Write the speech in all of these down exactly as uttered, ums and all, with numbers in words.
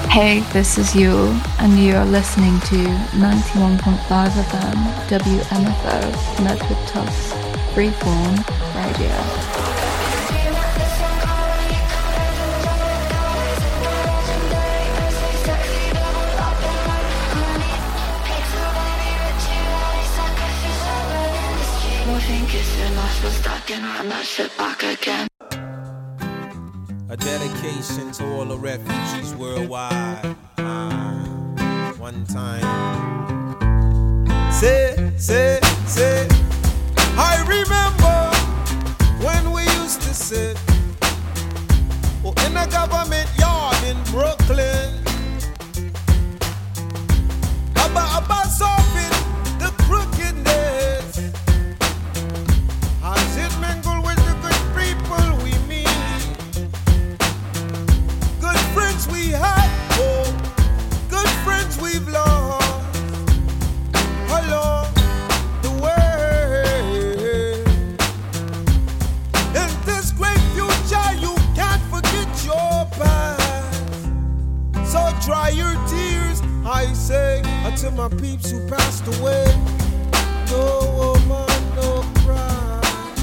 Hey, this is Yule, and you're listening to ninety-one point five F M W M F O Medford Tufts Freeform Radio. A dedication to all the refugees worldwide. Uh, one time. Say, say, say. I remember when we used to sit oh, in a government yard in Brooklyn. About, about solving the crookedness. As it mingled with the good people we meet. Good friends we had, oh, good friends we've lost along the way. In this great future, you can't forget your past. So dry your tears, I say, unto my peeps who passed away. No woman, no cry.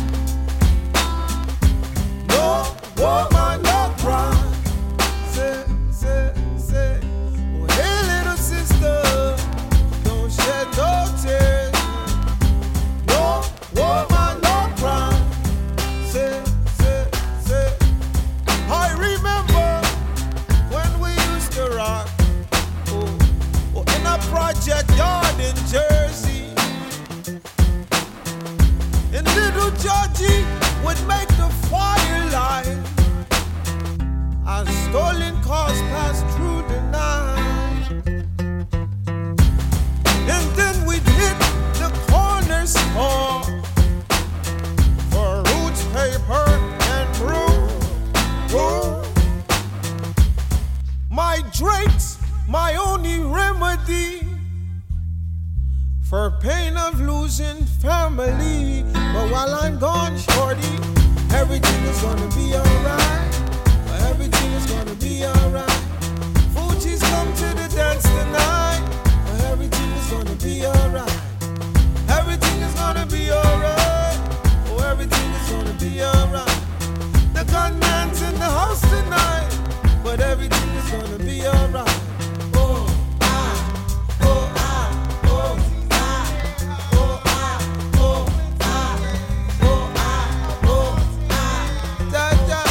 No woman, no cry. Say, say, say, oh hey little sister, don't shed no tears. No woman, no cry. Say, say, say, I remember when we used to rock, oh, oh in a project yard in Jersey. And little Georgie would make the fire light. As stolen cars passed through the night. And then we'd hit the corner store for roots, paper, and brew. Brew. My drinks, my only remedy for pain of losing family. But while I'm gone, shorty, everything is gonna be alright. Everything is gonna be alright. Fuji's come to the dance tonight. Everything is gonna be alright. Everything is gonna be alright. Oh, everything is gonna be alright. The gunman's in the house tonight, but everything is gonna be alright. Oh, I, oh, I, oh, I, oh, I, oh, I, oh, I, oh, I, da, da.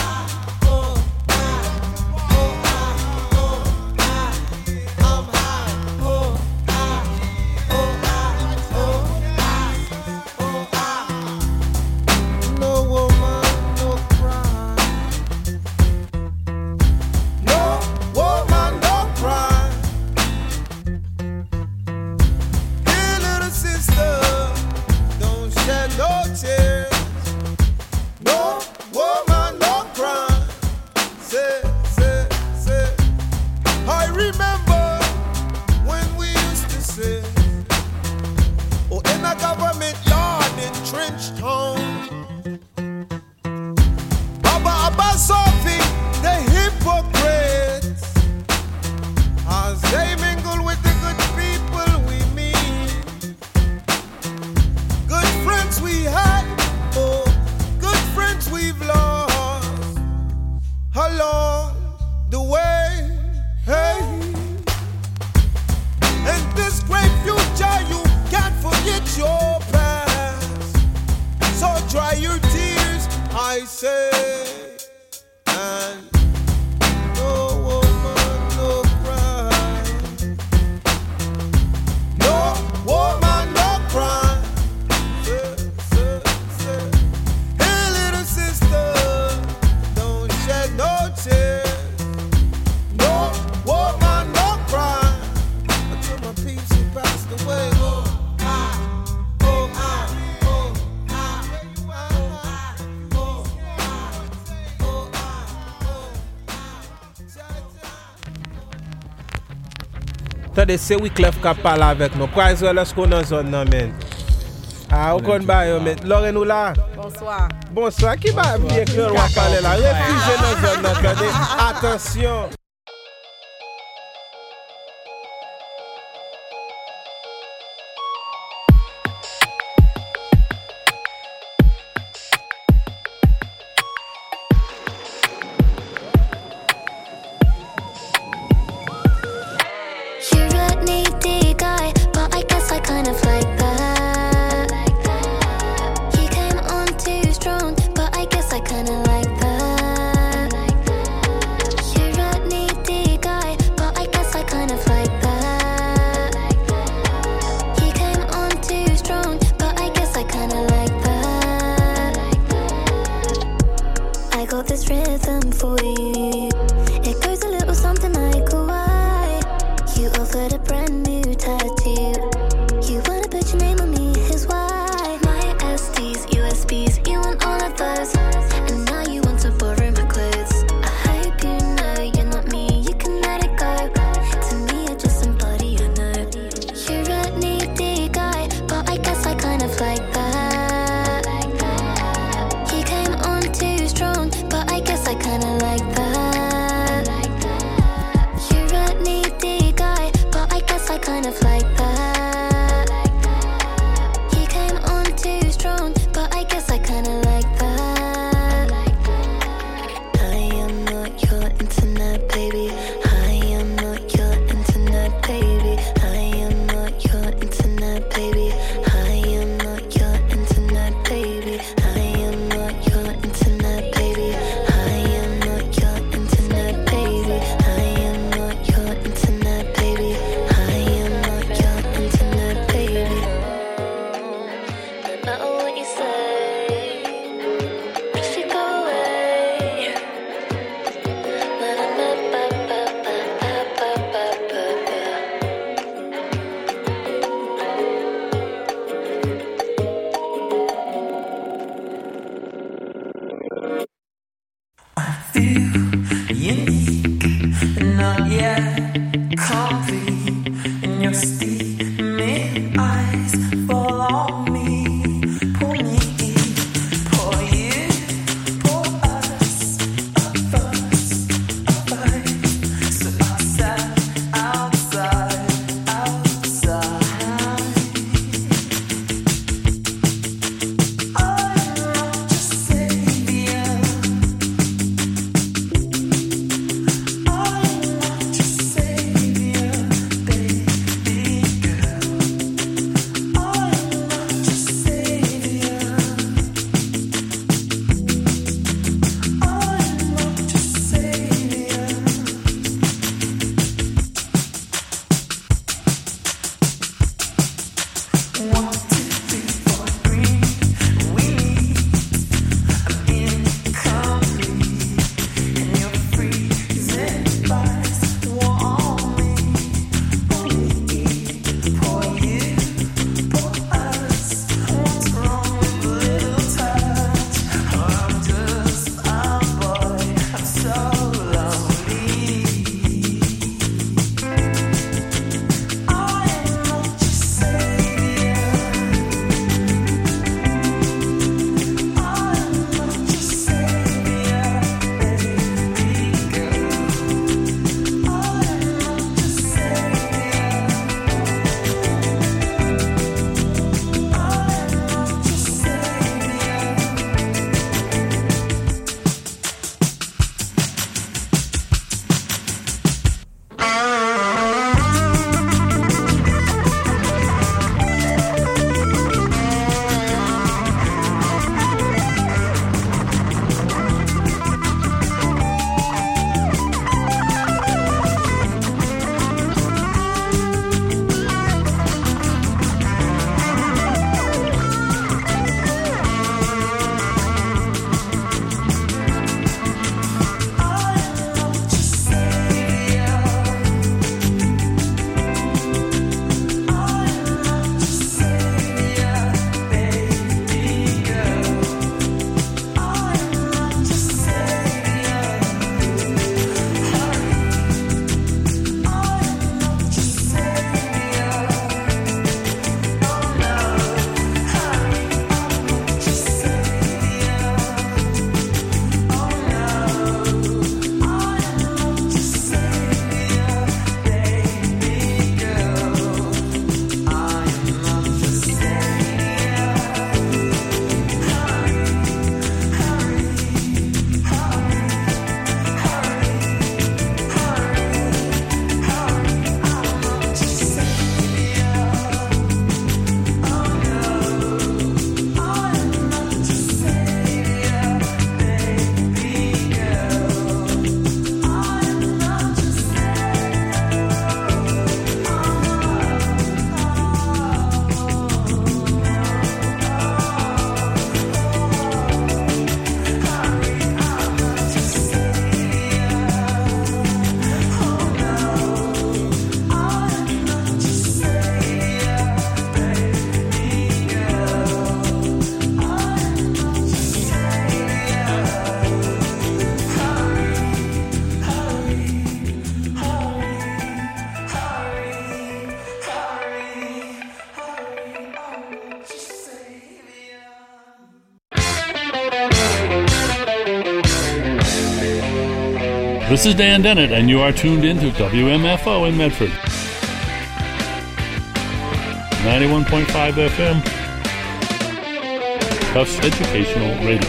Tade se Wyclef ka pala avek nou. Kwa zo lè sko nan zon nan men. Ah, ou kon ba yo men. Loren ou la? Bonsoir. Bonsoir. Ki ba biye kre wak pale la? Refugee nan zon nan kade. Atensyon. for you. It goes a little something like why you offered a brand new tattoo. You wanna put your name on me, here's why. My S Ds, U S Bs, you want all of those. And now you want to borrow my clothes. I hope you know you're not me, you can let it go. To me you're just somebody I know. You're a needy guy, but I guess I kind of like that. You came on too strong, but I guess I kinda like that. This is Dan Dennett, and you are tuned in to W M F O in Medford. ninety-one point five F M. Tufts Educational Radio.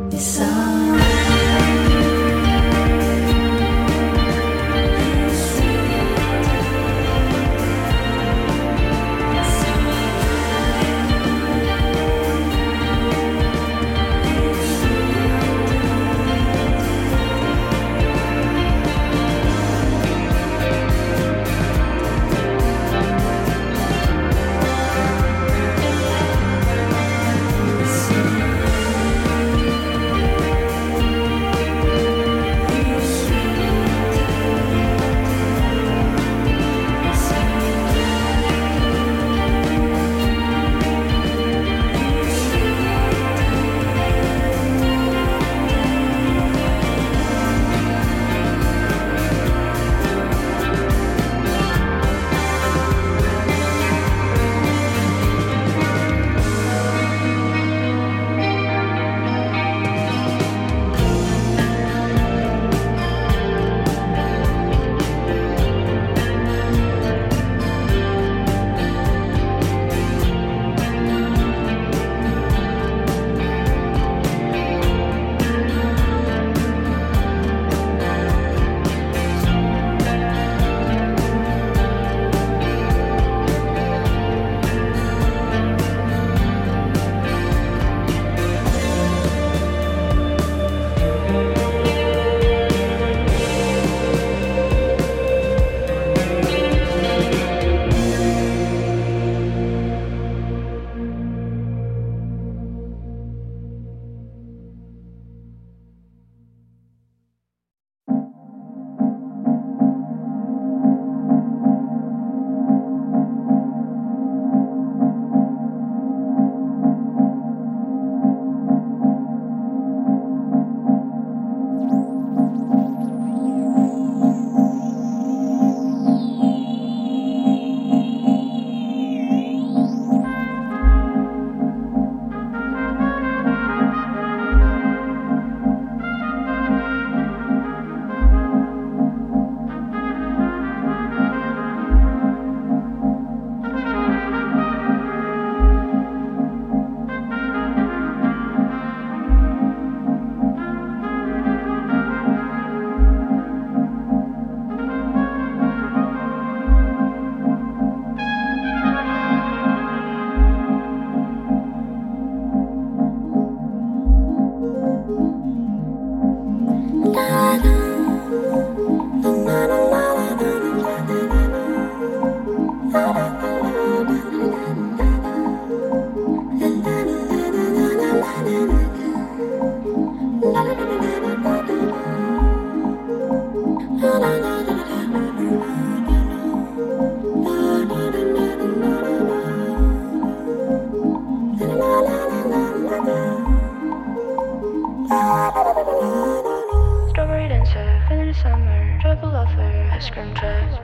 Strawberry dancer, feeling the summer, joyful lover, ice cream truck.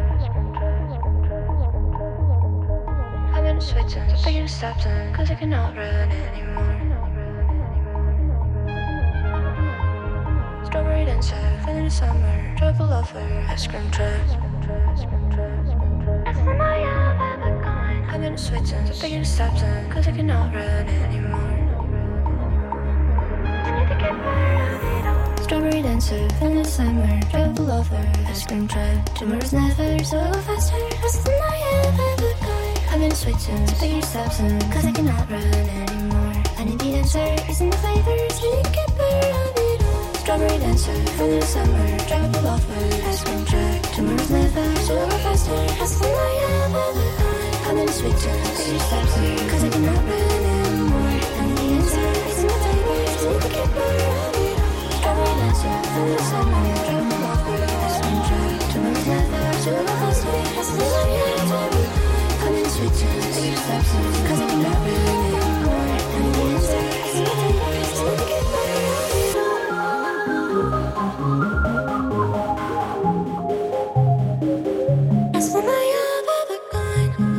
I've been switching, so taking steps in, cause I cannot run anymore. Strawberry dancer, feeling the summer, joyful lover, ice cream truck. That's the night I've ever gone. I've been switching, so taking steps in, cause I cannot run anymore. Strawberry dancer, feeling the summer, joyful lover, ice cream truck. Tomorrow's never so faster, cause the night I've ever gone. I've been switching, so taking steps in, cause I cannot run anymore. I need the answers and the flavors, and you get better on it all. Strawberry dancer, feeling the summer, joyful lover, ice cream truck. Tomorrow's never so faster, cause the night I've ever gone. I've been switching, so taking steps in, cause I cannot run anymore. I need the answers and the flavors, and you get better on it all. Strawberry dancer, feeling the summer, joyful lover, ice cream truck. Tomorrow's never so faster, cause the night I've ever gone. I've been switching, so taking steps in, cause I cannot run anymore. I need the answers and the flavors, and you get better on it all. That's the night I've ever gone.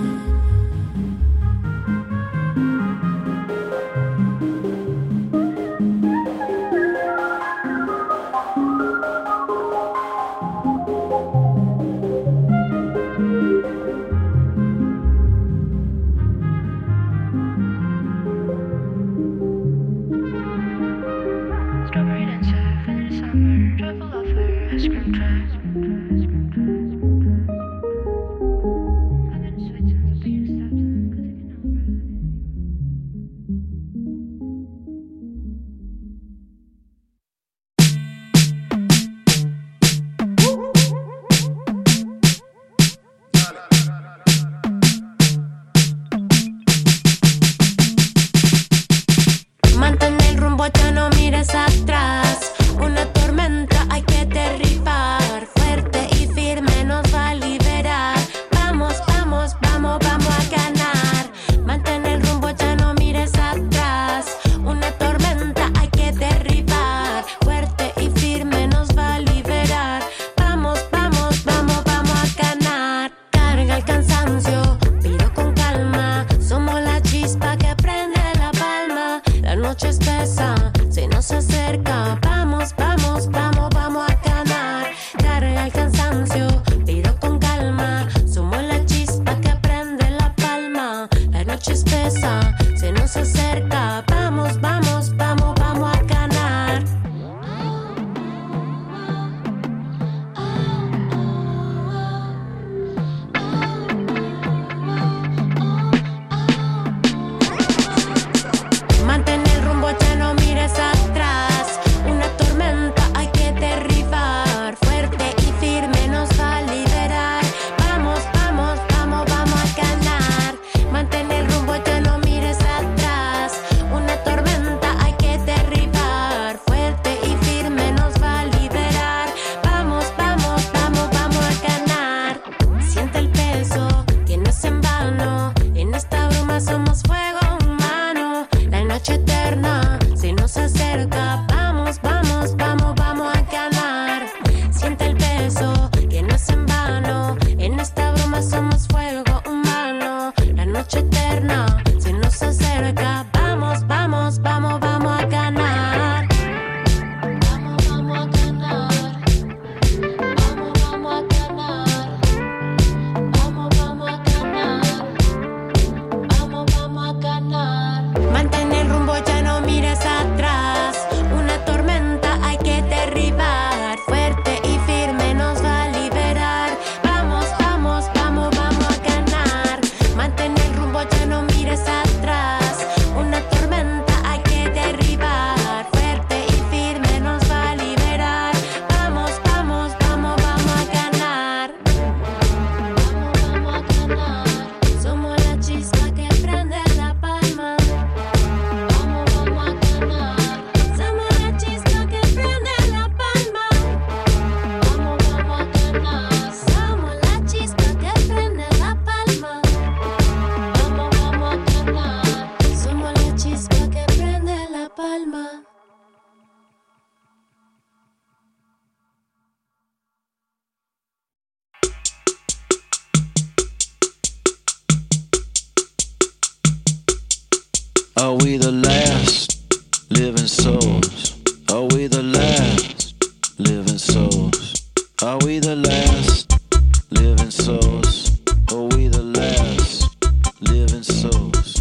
Are we the last living souls? Are we the last living souls? Are we the last living souls? Are we the last living souls?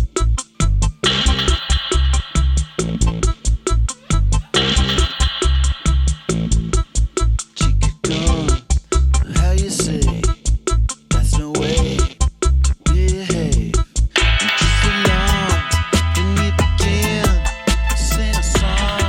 Chica gone, how you say? That's no way to behave. And just along, and we begin to sing a song.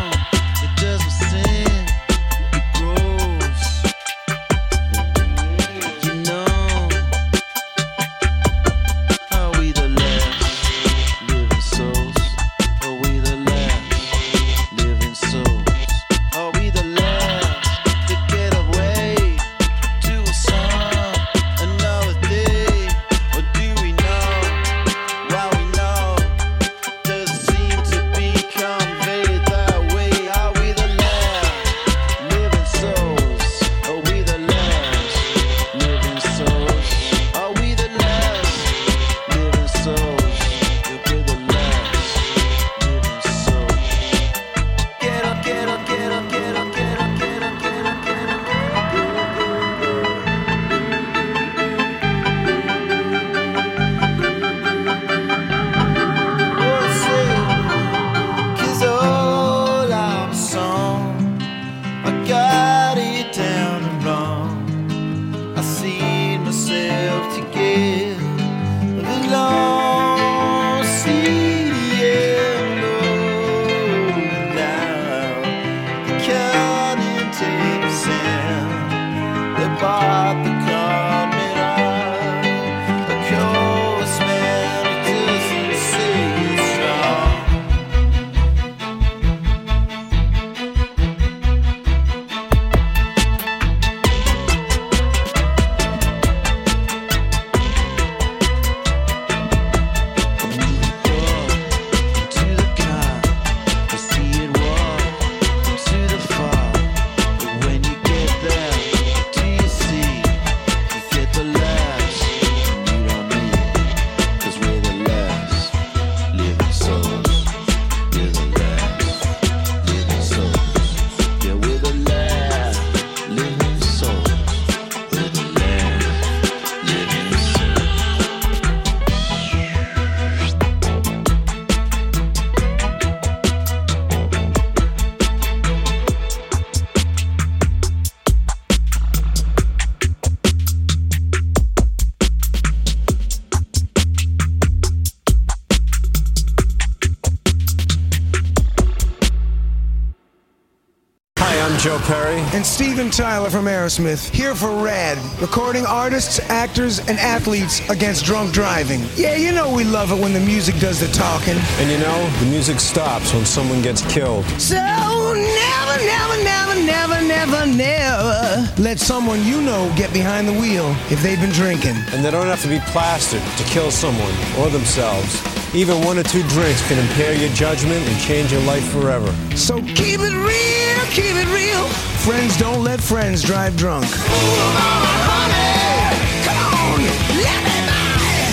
I'm Joe Perry. And Steven Tyler from Aerosmith, here for RAD, recording artists, actors, and athletes against drunk driving. Yeah, you know we love it when the music does the talking. And you know, the music stops when someone gets killed. So never, never, never, never, never, never let someone you know get behind the wheel if they've been drinking. And they don't have to be plastered to kill someone or themselves. Even one or two drinks can impair your judgment and change your life forever. So keep it real, keep it real. Friends don't let friends drive drunk. Ooh, mama, honey, come on, let me by.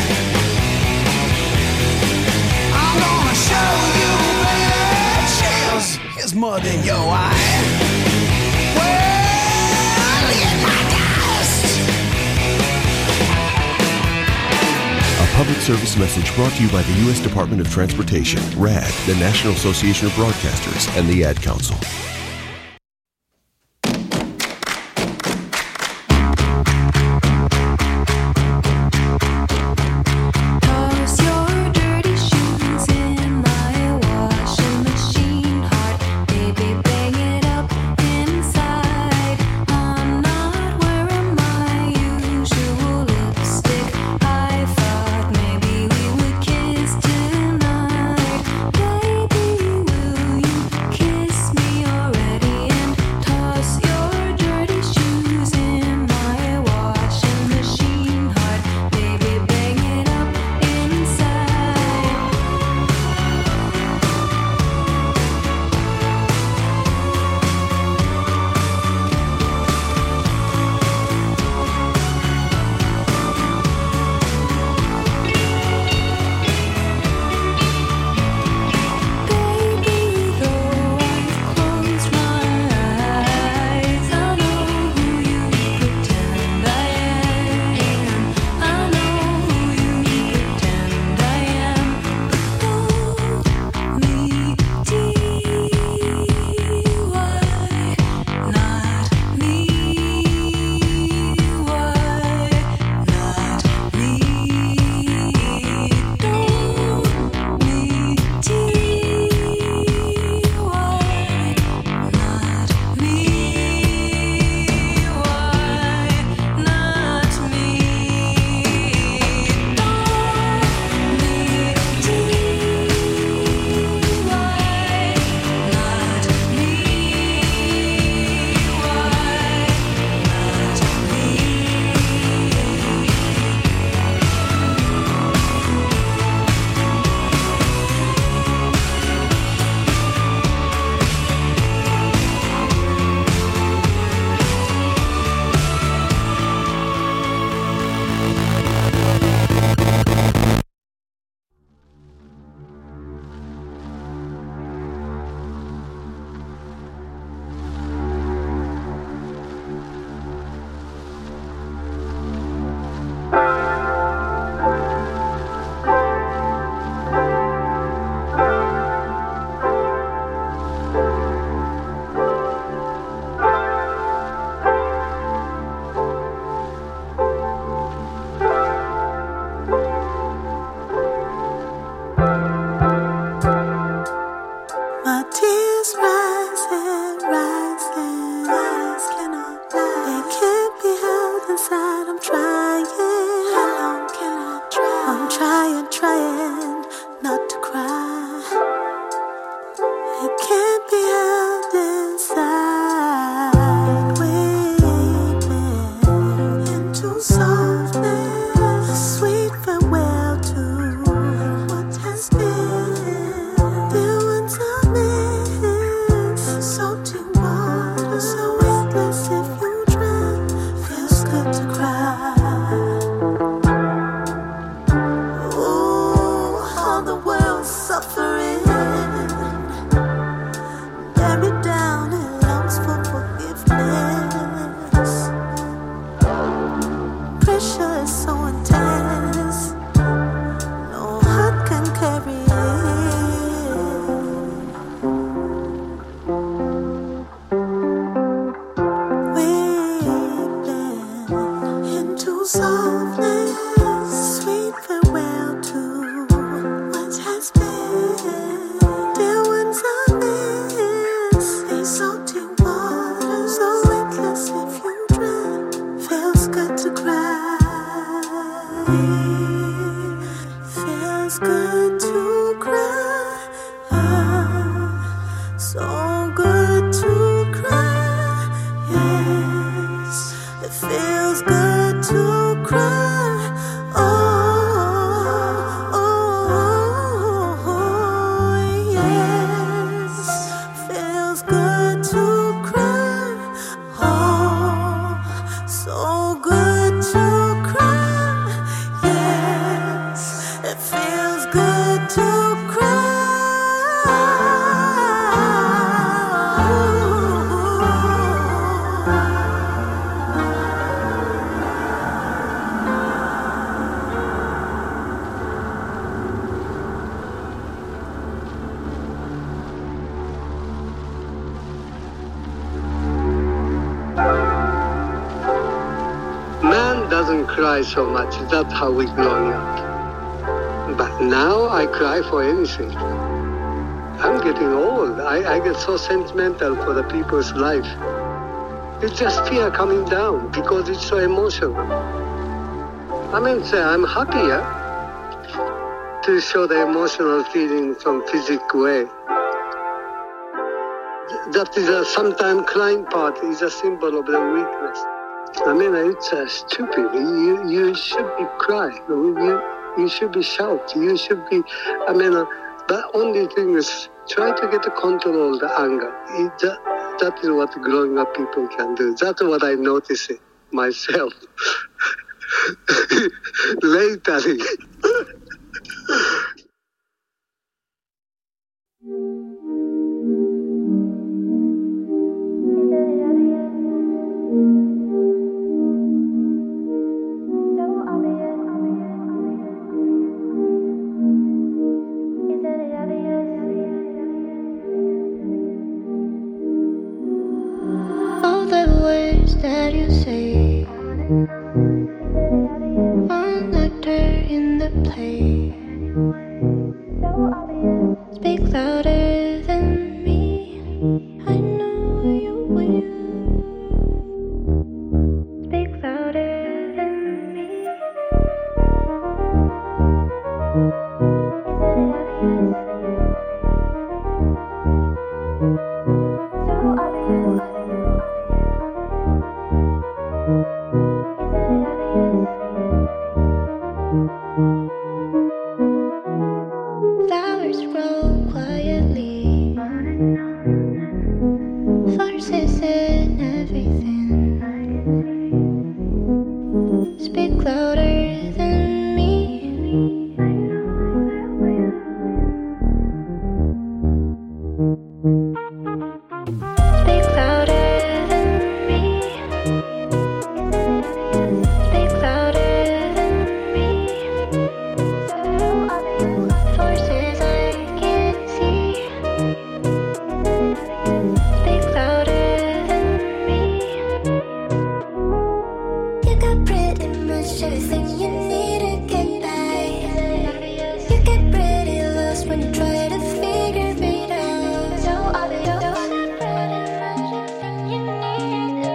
I'm gonna show you, baby, chills. Here's mud in your eye. Well, get my dust. A public service message brought to you by the U S Department of Transportation, RAD, the National Association of Broadcasters, and the Ad Council. Baby, will you kiss me or feels good to cry. Oh, oh, oh, yes. Feels good to cry. Oh, so good to cry. Yes, it feels good to cry. Man doesn't cry so much. That's how we growing up. But now I cry for anything. I'm getting old. I, I get so sentimental for the people's life. It's just fear coming down because it's so emotional. I mean, say I'm happier to show the emotional feeling from physical way. That is a sometimes crying part is a symbol of the weakness. I mean, it's uh, stupid. You you should be crying. You you should be shout. You should be. I mean, uh, the only thing is try to get the control of the anger. It, that, that is what growing up people can do. That's what I notice it myself. Lately. All the words that you say, one actor in the play, speak louder than me. I know you will. Speak louder than me. So obvious. Flowers grow quietly, forces in everything. Speak louder than me. Speak louder than me. Speak louder than me. Forces I can't see. Speak louder than me. You got pretty much everything you need to get by. You get pretty lost when you try to figure it out. So obvious. You got pretty much everything you need.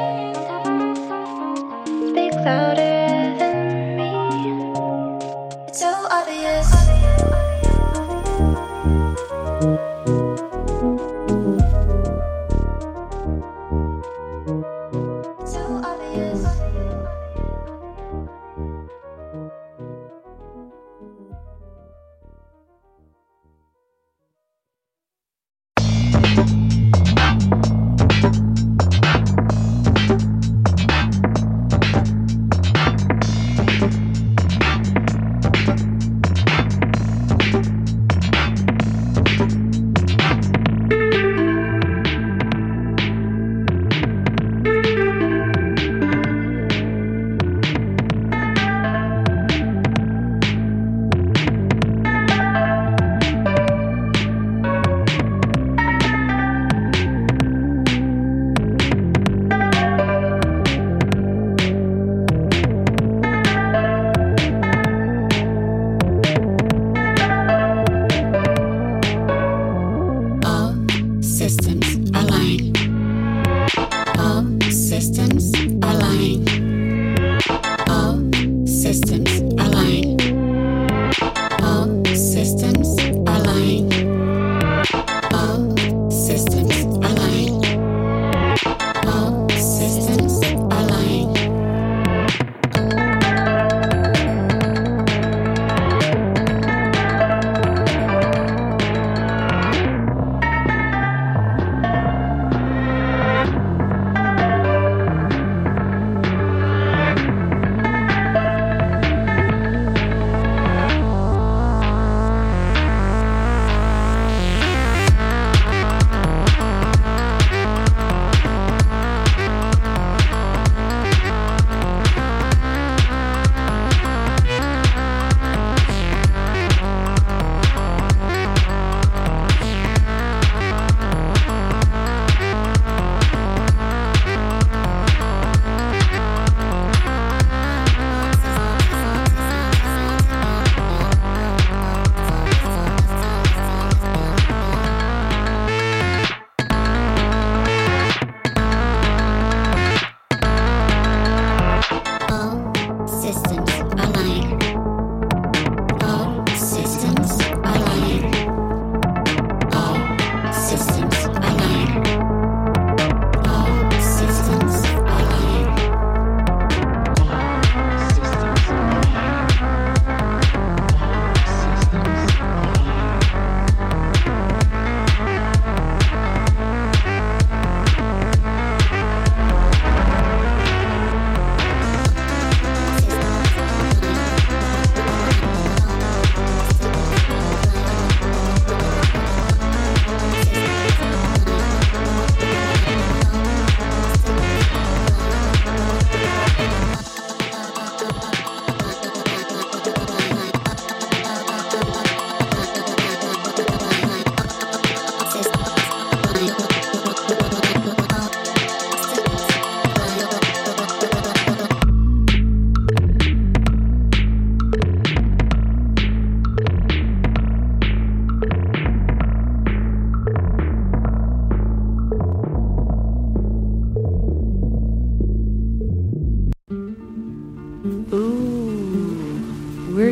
Speak louder than me. It's so obvious. So obvious.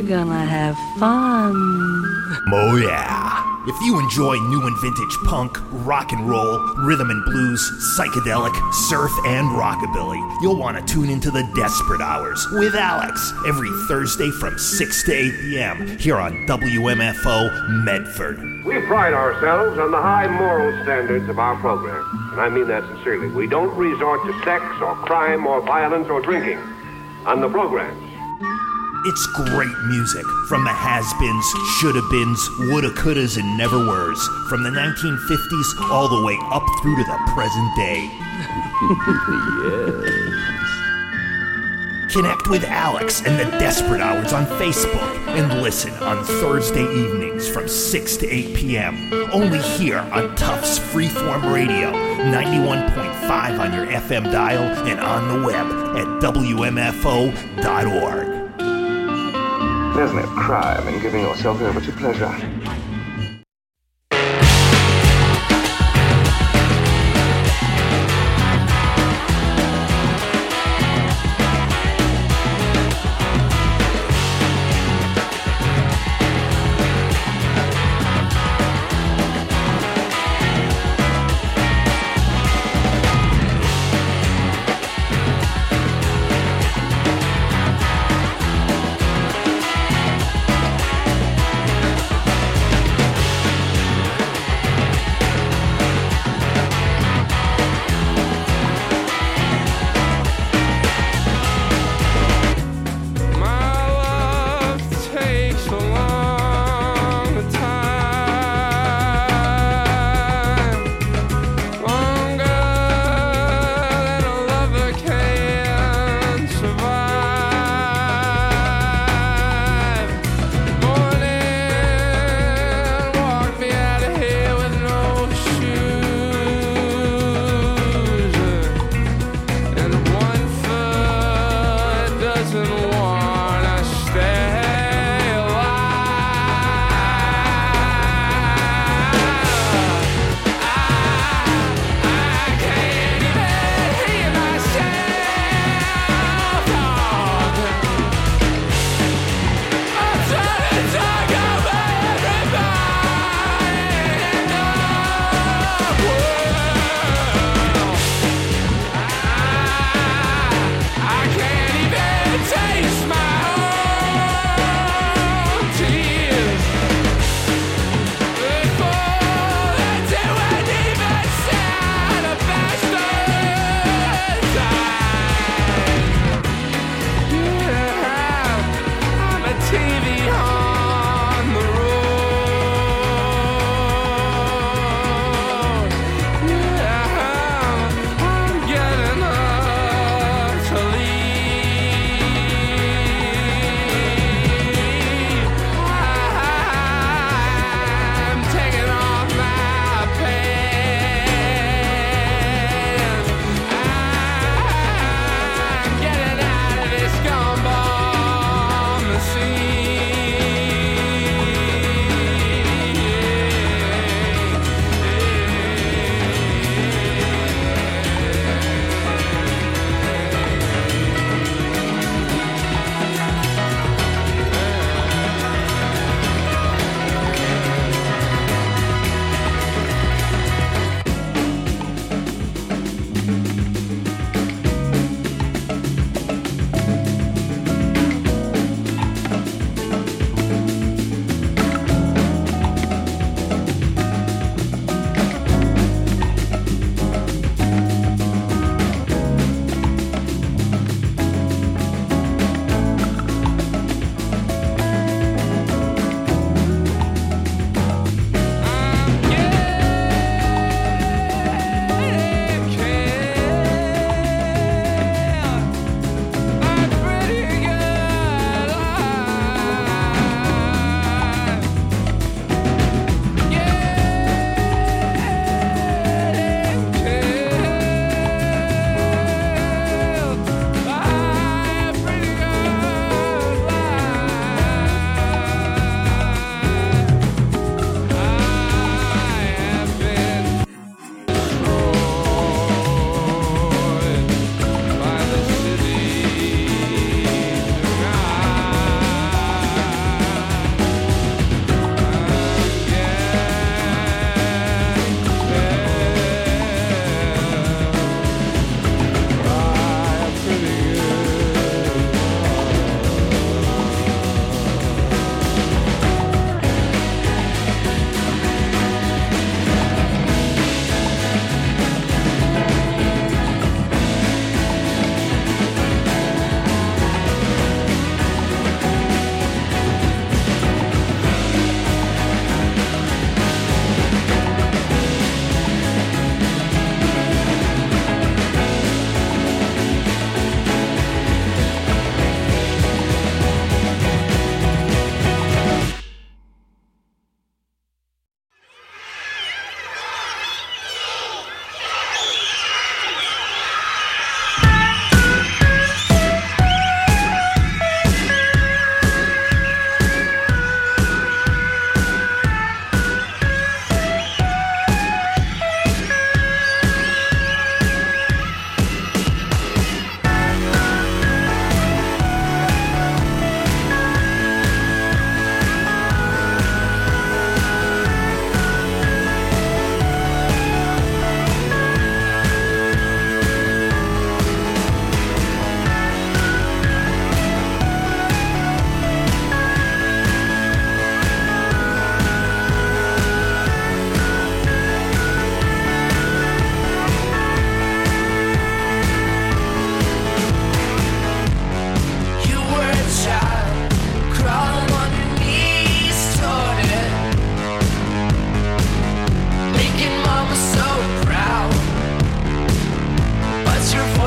gonna have fun. Oh yeah. If you enjoy new and vintage punk, rock and roll, rhythm and blues, psychedelic, surf, and rockabilly, you'll want to tune into the Desperate Hours with Alex every Thursday from six to eight p.m. here on W M F O Medford. We pride ourselves on the high moral standards of our program, and I mean that sincerely. We don't resort to sex or crime or violence or drinking on the programs. It's great music from the has-beens, shoulda-beens, woulda, couldas, and never-weres, from the nineteen fifties all the way up through to the present day. Yes. Connect with Alex and the Desperate Hours on Facebook and listen on Thursday evenings from six to eight p.m. only here on Tufts Freeform Radio, ninety-one point five on your F M dial and on the web at W M F O dot org. There's no crime in giving yourself over to pleasure.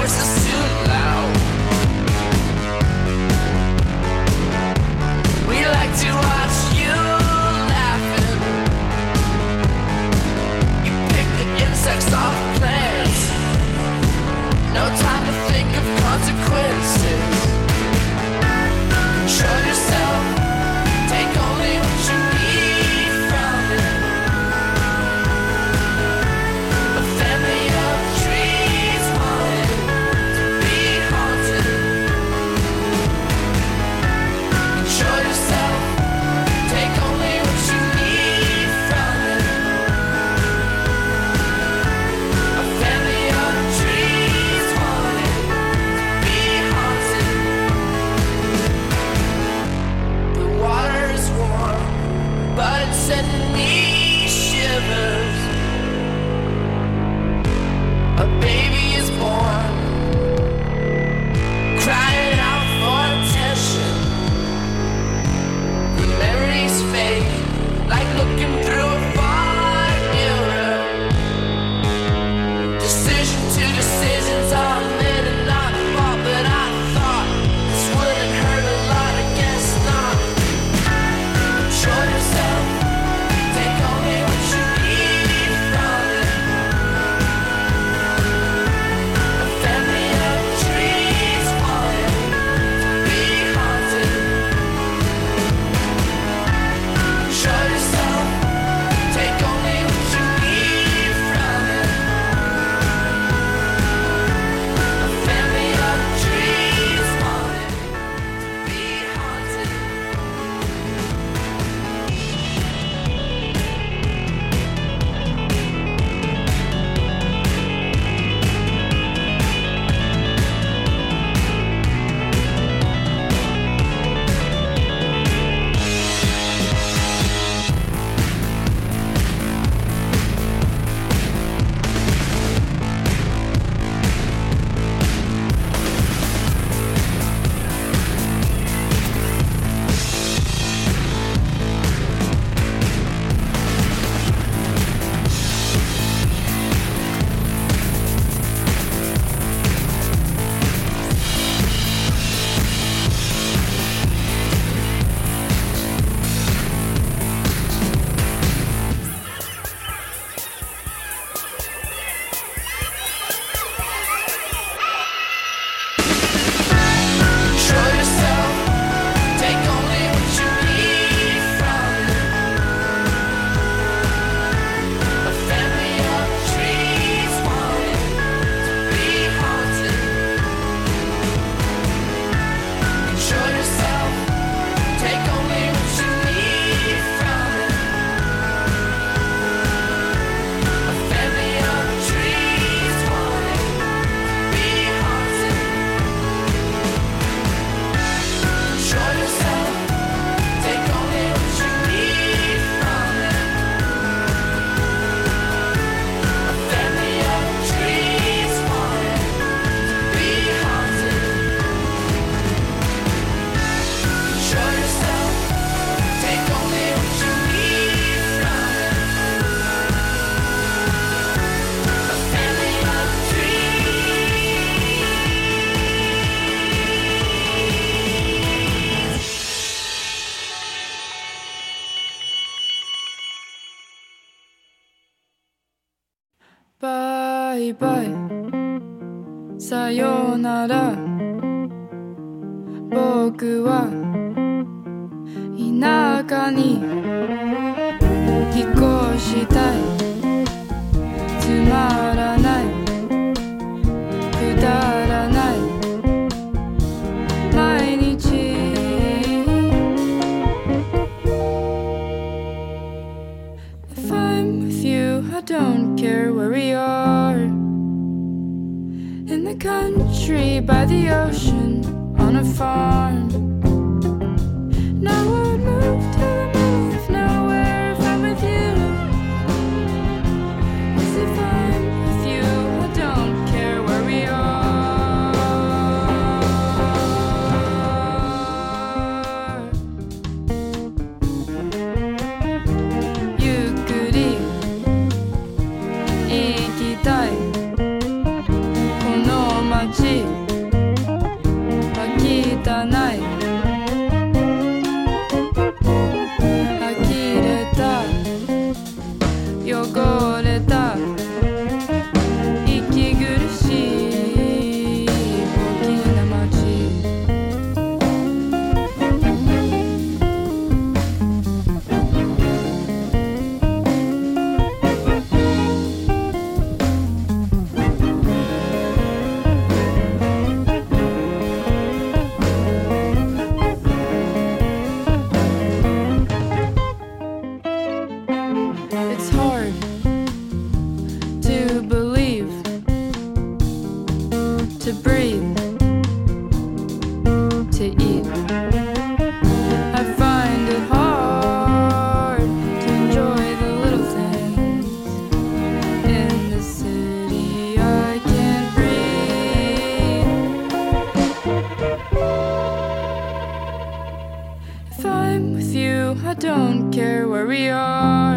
voices too loud. We like to watch you laughing. You pick the insects off plants. No time to think of consequences. Control yourself. Take only what you need from it. A family of trees wanted to be haunted. Control yourself. Take only what you need from it. A family of trees wanted to be haunted. The water is warm, but it's sending me shivers. A baby is born, crying out for attention. The memories fade, like looking through a fog mirror. Decision to decisions are made and not bought, but I thought this wouldn't hurt a lot. I guess not. Control yourself. Take only what you need from it. A family of trees wanted to be haunted. Control yourself. Take only what you need from it. A family of trees wanted to be haunted. Control yourself. Take only what you need from it. A family of trees wanted to be haunted. Control yourself. Take only what you need from it. A family of trees wanted to be haunted. Control yourself. Take only what you need from it. A family of trees wanted to be haunted. Control yourself. Take only what you need from it. A family of Bye bye さようなら僕は田舎に引っ越したいつまらないくだらない毎日 If I'm with you I don't care where we are in the country by the ocean on a farm. And I would move to the middle of nowhere if I'm with you. 'Cause if I'm with you I don't care where we are. ゆっくり行きたいこの街街は汚い呆れた汚れた息苦しい大きな街It's hard to believe, to breathe, to eat. I find it hard to enjoy the little things in the city. I can't breathe. If I'm with you, I don't care where we are.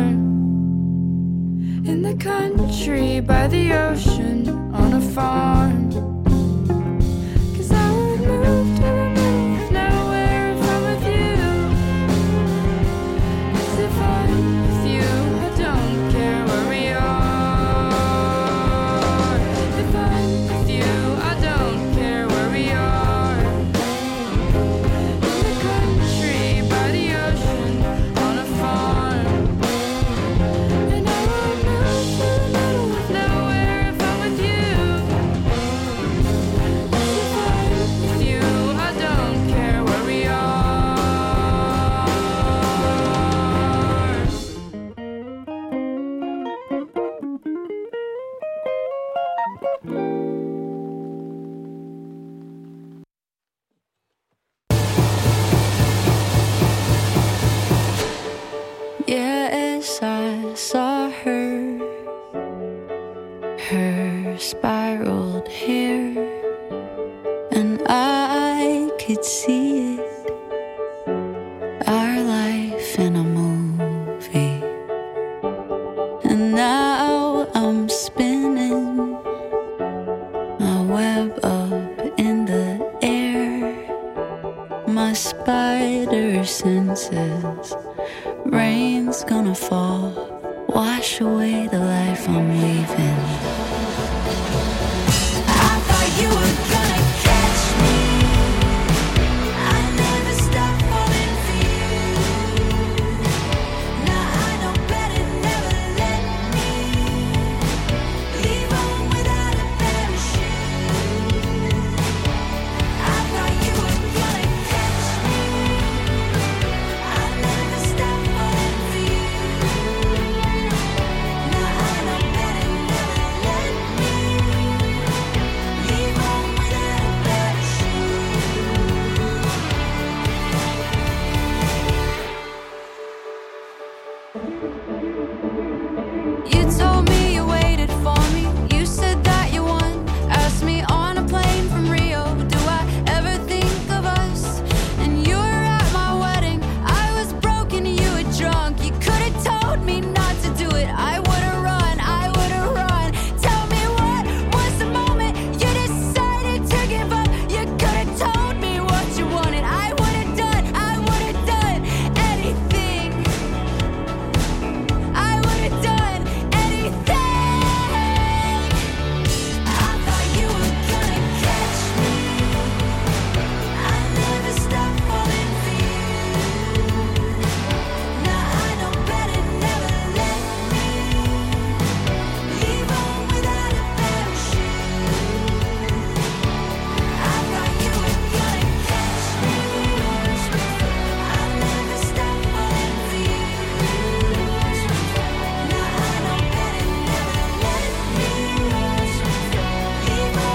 In the country, by the ocean, on a farm. 'Cause I would move to the middle of nowhere if I'm with you. 'Cause if I'm with you, I don't care where we are. If I'm with you, I don't care where we are. In the country, by the ocean, on a farm. And I would move to the middle of nowhere if I'm with you. 'Cause if I'm with you, I don't care where we are. Yes, I saw her, her spiraled hair, and I could see it, our life in a movie. And now I'm spinning my web up in the air, my spider senses. Rain's gonna fall, wash away the life I'm weaving.